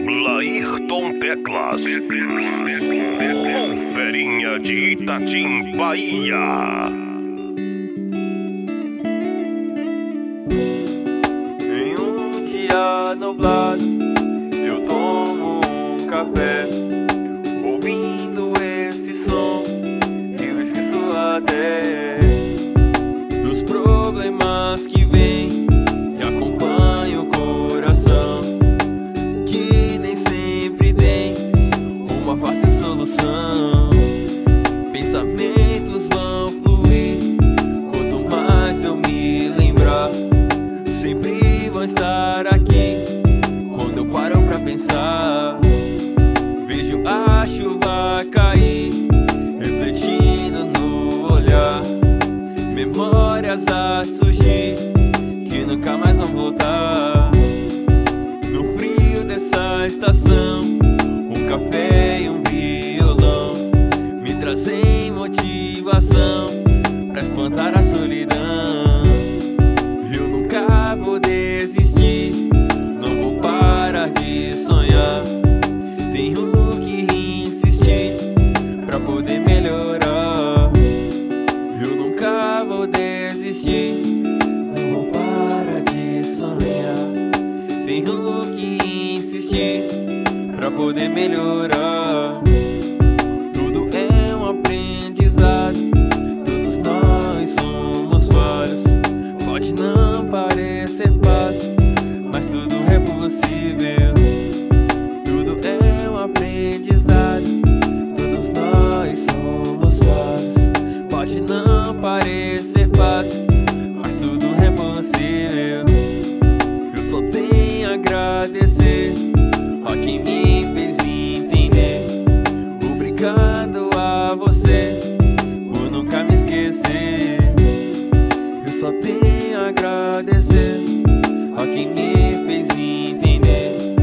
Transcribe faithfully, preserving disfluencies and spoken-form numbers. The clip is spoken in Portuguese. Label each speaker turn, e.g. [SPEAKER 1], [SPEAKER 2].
[SPEAKER 1] Laírton Teclas, o Ferinha de Itatim, Bahia.
[SPEAKER 2] Em um dia nublado, eu tomo um café, ouvindo esse som, eu esqueço até dos problemas que vêm e acompanham o coração, que nem sempre tem uma fácil solução. Pensamentos vão fluir, quanto mais eu me lembrar, sempre vão estar aqui. Quando eu paro pra pensar, vejo a chuva cair, refletindo no olhar, memórias a surgir que nunca mais vão voltar. No frio dessa estação, um café e um violão me trazem motivação pra espantar a solidão. Eu nunca vou desistir, não vou parar de sonhar. Tenho que insistir pra poder melhorar. Eu nunca vou desistir, não vou parar de sonhar. Tenho que insistir pra poder melhorar. Tudo é um aprendizado, todos nós somos falhos. Pode não parecer fácil, mas tudo é possível. Tudo é um aprendizado, todos nós somos falhos. Pode não parecer fácil, mas tudo é possível. Eu só tenho a agradecer a quem me fez entender. Obrigado a você por nunca me esquecer. Eu só tenho a agradecer a quem me fez entender.